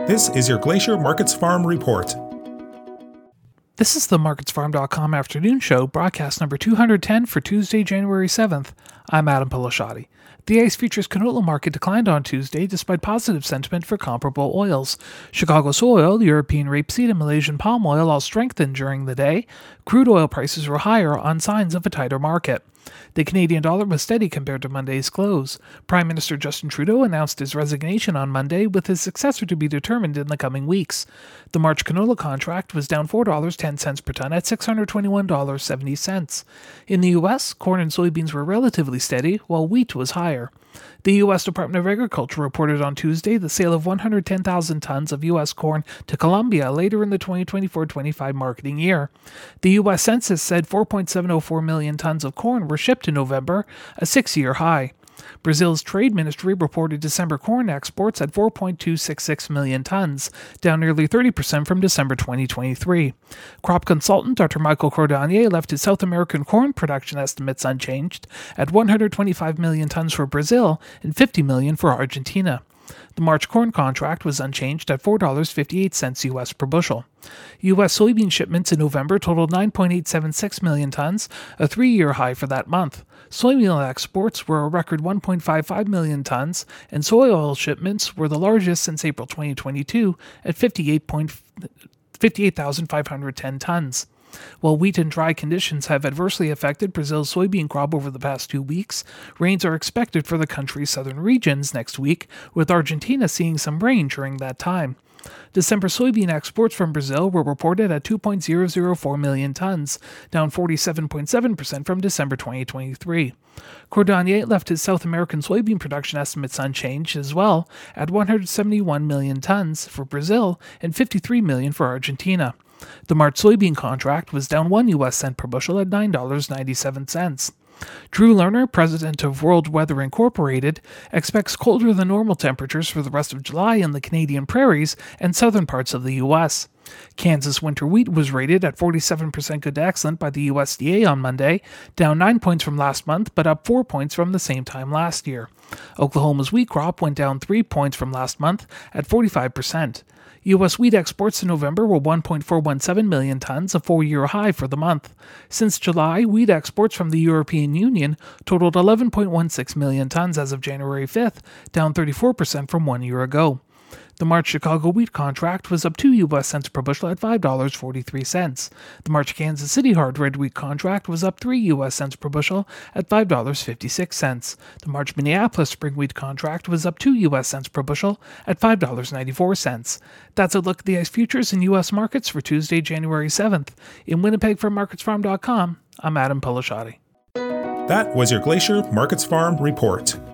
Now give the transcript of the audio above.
This is your Glacier Markets Farm Report. This is the MarketsFarm.com afternoon show, broadcast number 210 for Tuesday, January 7th. I'm Adam Pilasciatti. The ICE futures canola market declined on Tuesday despite positive sentiment for comparable oils. Chicago soy oil, European rapeseed, and Malaysian palm oil all strengthened during the day. Crude oil prices were higher on signs of a tighter market. The Canadian dollar was steady compared to Monday's close. Prime Minister Justin Trudeau announced his resignation on Monday, with his successor to be determined in the coming weeks. The March canola contract was down $4.10 per ton at $621.70. In the U.S., corn and soybeans were relatively steady, while wheat was higher. The U.S. Department of Agriculture reported on Tuesday the sale of 110,000 tons of U.S. corn to Colombia later in the 2024-25 marketing year. The U.S. Census said 4.704 million tons of corn were shipped in November, a six-year high. Brazil's trade ministry reported December corn exports at 4.266 million tons, down nearly 30% from December 2023. Crop consultant Dr. Michael Cordonnier left his South American corn production estimates unchanged at 125 million tons for Brazil and 50 million for Argentina. The March corn contract was unchanged at $4.58 U.S. per bushel. U.S. soybean shipments in November totaled 9.876 million tons, a three-year high for that month. Soybean exports were a record 1.55 million tons, and soy oil shipments were the largest since April 2022 at 58,510 tons. While wheat and dry conditions have adversely affected Brazil's soybean crop over the past 2 weeks, rains are expected for the country's southern regions next week, with Argentina seeing some rain during that time. December soybean exports from Brazil were reported at 2.004 million tons, down 47.7% from December 2023. Cordonnier left his South American soybean production estimates unchanged as well, at 171 million tons for Brazil and 53 million for Argentina. The March soybean contract was down 1 U.S. cent per bushel at $9.97. Drew Lerner, president of World Weather Incorporated, expects colder than normal temperatures for the rest of July in the Canadian prairies and southern parts of the U.S. Kansas winter wheat was rated at 47% good to excellent by the USDA on Monday, down 9 points from last month but up 4 points from the same time last year. Oklahoma's wheat crop went down 3 points from last month at 45%. U.S. wheat exports in November were 1.417 million tons, a four-year high for the month. Since July, wheat exports from the European Union totaled 11.16 million tons as of January 5th, down 34% from 1 year ago. The March Chicago wheat contract was up 2 U.S. cents per bushel at $5.43. The March Kansas City hard red wheat contract was up 3 U.S. cents per bushel at $5.56. The March Minneapolis spring wheat contract was up 2 U.S. cents per bushel at $5.94. That's a look at the ICE futures in U.S. markets for Tuesday, January 7th. In Winnipeg from MarketsFarm.com, I'm Adam Pilasciatti. That was your Glacier Markets Farm Report.